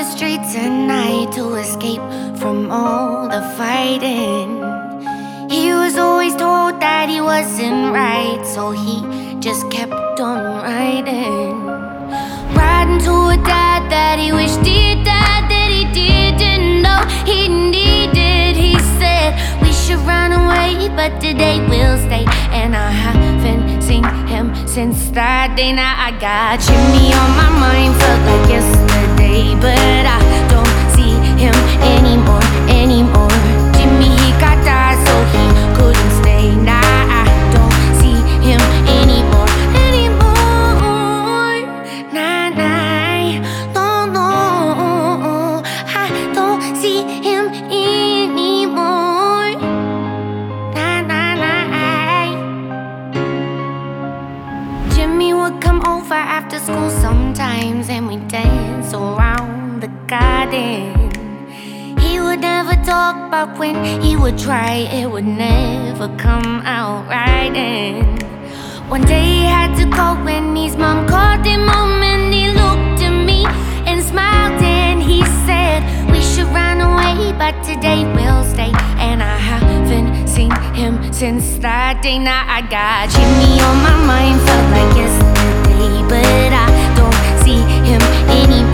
streets at night to escape from all the fighting. He was always told that he wasn't right, so he just kept on riding. Riding to a dad that he wished he died, that he didn't know he needed. He said we should run away, but today we'll stay. And I haven't seen him since that day. Now I got Jimmy on my mind, felt like yesterday, but I don't see him anymore. Jimmy, he got died, so he couldn't stay. Now I don't see him anymore. Nah, no, I don't see him anymore. Nah. Jimmy would come over after school sometimes, and we'd dance around the garden. He would never talk, but when he would try, it would never come out right. And one day he had to go when his mom called him home, and he looked at me and smiled, and he said we should run away, but today we'll stay. And I haven't seen him since that day. Now I got Jimmy on my mind, felt like yesterday, but I don't see him anymore.